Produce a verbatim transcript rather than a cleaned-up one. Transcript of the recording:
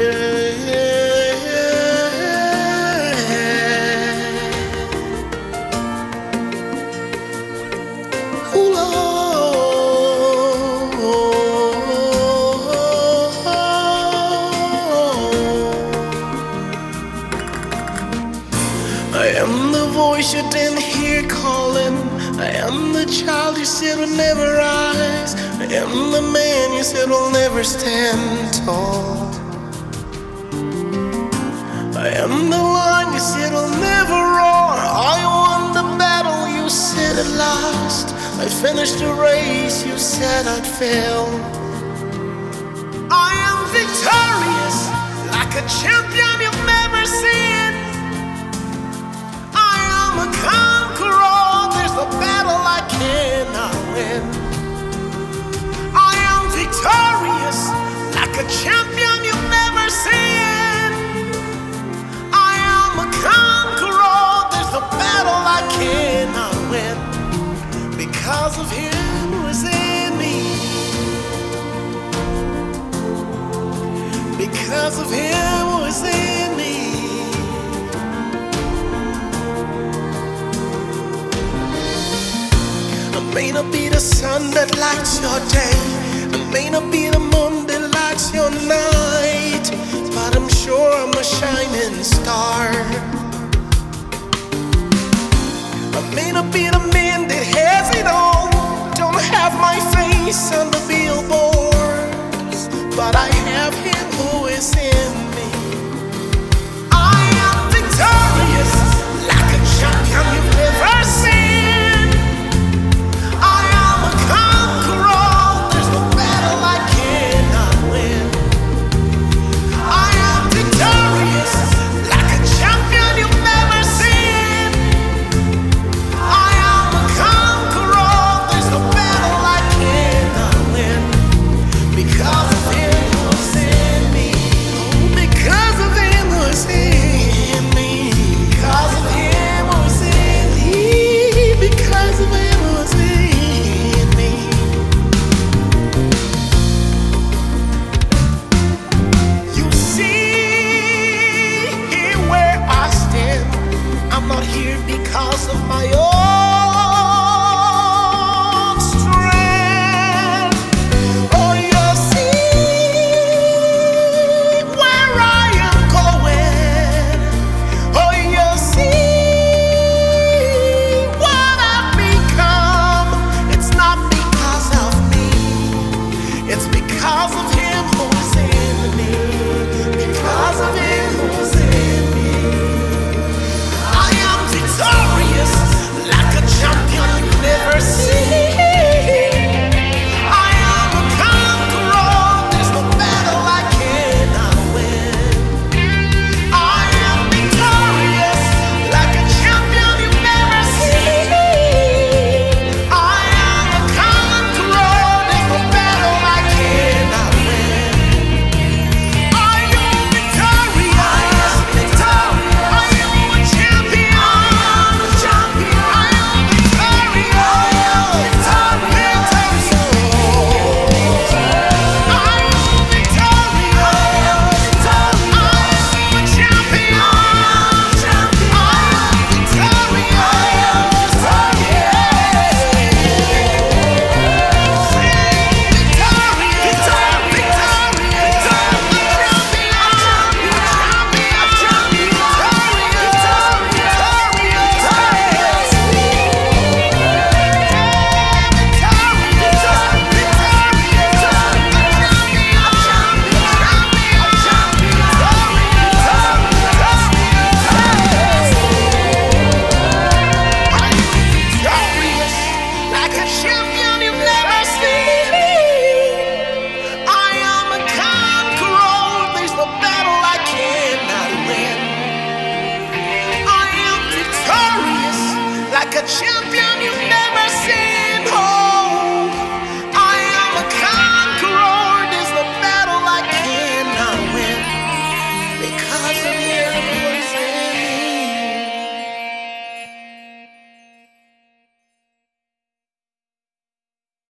Ooh, I am the voice you didn't hear calling. I am the child you said would never rise. I am the man you said will never stand tall. I am the lion you said will never roar. I won the battle you said at last. I finished the race you said I'd fail. I am victorious, like a champion you've never seen. I am a conqueror, there's no battle I cannot win. I am victorious, like a champion you've never seen. I am a conqueror, there's no battle I cannot win. Because of him who is in me. Because of him who is in me. I may not be the sun that lights your day, I may not be the moon that lights your night, but I'm sure I'm a shining star. I may not be the man that has